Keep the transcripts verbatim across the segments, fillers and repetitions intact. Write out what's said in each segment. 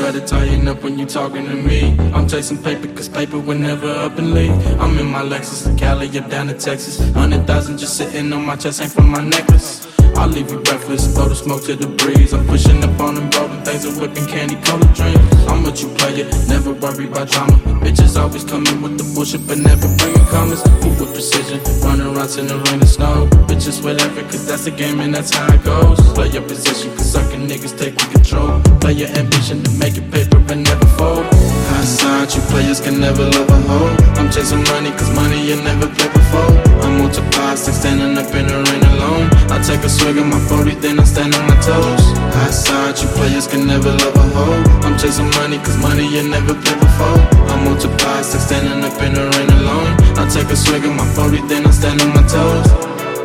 better tighten up when you talking to me. I'm chasing paper cause paper will never up and leave. I'm in my Lexus, Cali up down to Texas. Hundred thousand just sitting on my chest, ain't from my necklace. I'll leave you breathless, blow the smoke to the breeze. I'm pushing up on them rolling things and whipping candy cola dreams. I'm what you play it, never worry about drama. Bitches always coming with the bullshit but never bringing commas. Move with precision, run around in the rain and snow. Bitches whatever cause that's the game and that's how it goes. Play your position cause sucking niggas taking control. Play your ambition to make it paper and never fold. High side, you players can never love a hoe. I'm chasing money cause money you never played before. I'm multiply, six standing up in the rain alone. I take a swig of my forty, then I stand on my toes. High side, you players can never love a hoe. I'm chasing money cause money you never played before. I'm multiply, six standing up in the rain alone. I take a swig of my forty, then I stand on my toes.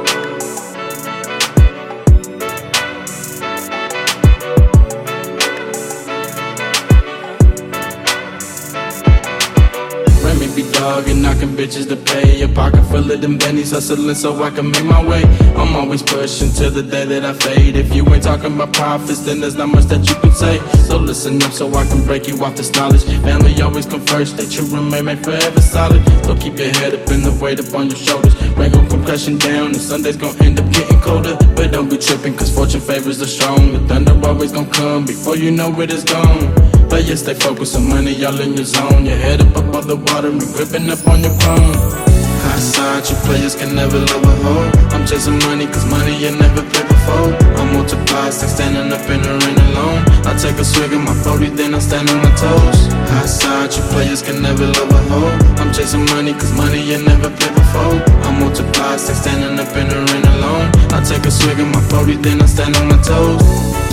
Me be dogging, knocking bitches to pay. A pocket full of them bennies, hustling so I can make my way. I'm always pushing till the day that I fade. If you ain't talking about profits, then there's not much that you can say. So listen up so I can break you off this knowledge. Family always come first, they true remain made forever solid. So keep your head up and the weight up on your shoulders. Rain gon' come crashing down and Sunday's gon' end up getting colder. But don't be tripping cause fortune favors the strong. The thunder always gon' come before you know it is gone. Players stay focused on money, y'all in your zone. Your head up above the water and gripping up on your chrome. High side, you players can never love a hoe. I'm chasing money cause money you never played before. I multiply, six standing up in the rain alone. I take a swig of my forty, then I stand on my toes. High side, you players can never love a hoe. I'm chasing money cause money you never played before. I multiply, six standing up in the rain alone. I take a swig of my forty, then I stand on my toes.